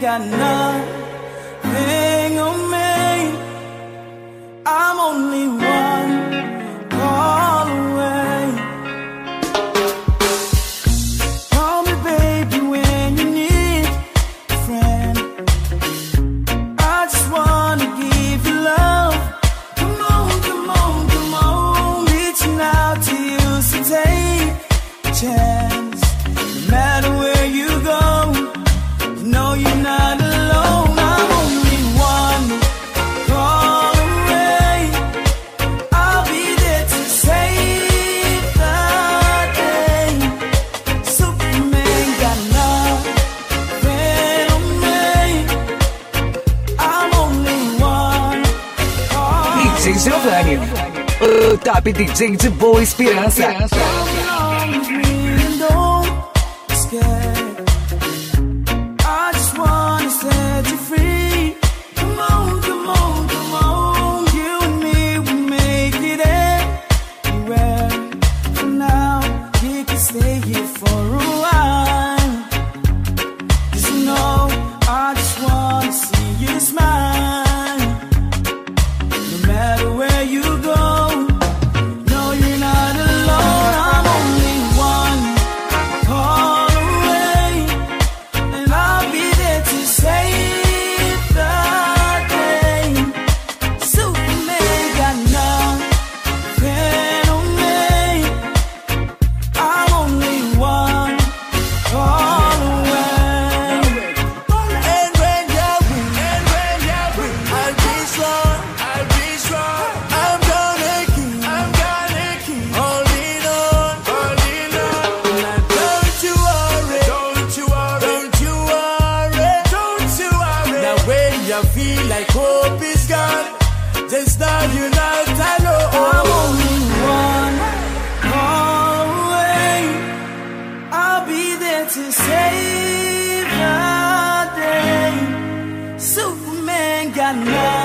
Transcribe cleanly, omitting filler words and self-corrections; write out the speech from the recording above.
got nothing on me. I'm only one call away. Call me baby when you need a friend. I just wanna give you love. Come on, come on, come on. Reaching out to you, so take a chance. No matter where you go, you know you're not alone. I'm only one call away. I'll be there to save the day. Superman got nothing on me. I'm only one call away. DJ Giovanni, o top DJ de Boa Esperança. I just wanna set you free. Come on, come on, come on. You and me will make it anywhere. For now, we can stay here for a while. 'Cause you know, I just wanna see you smile. No matter where you go, no, you're not alone. I'm only one call away, and I'll be there to save the day. Superman got nothing on me. I'm only one call away. And when you're weak, I'll be strong. I'm gonna keep holding on. Now don't you worry. Now when you feel like hope is gone, just know you're not alone. I'm only one call away. I'll be there to save the day. Superman got nothing.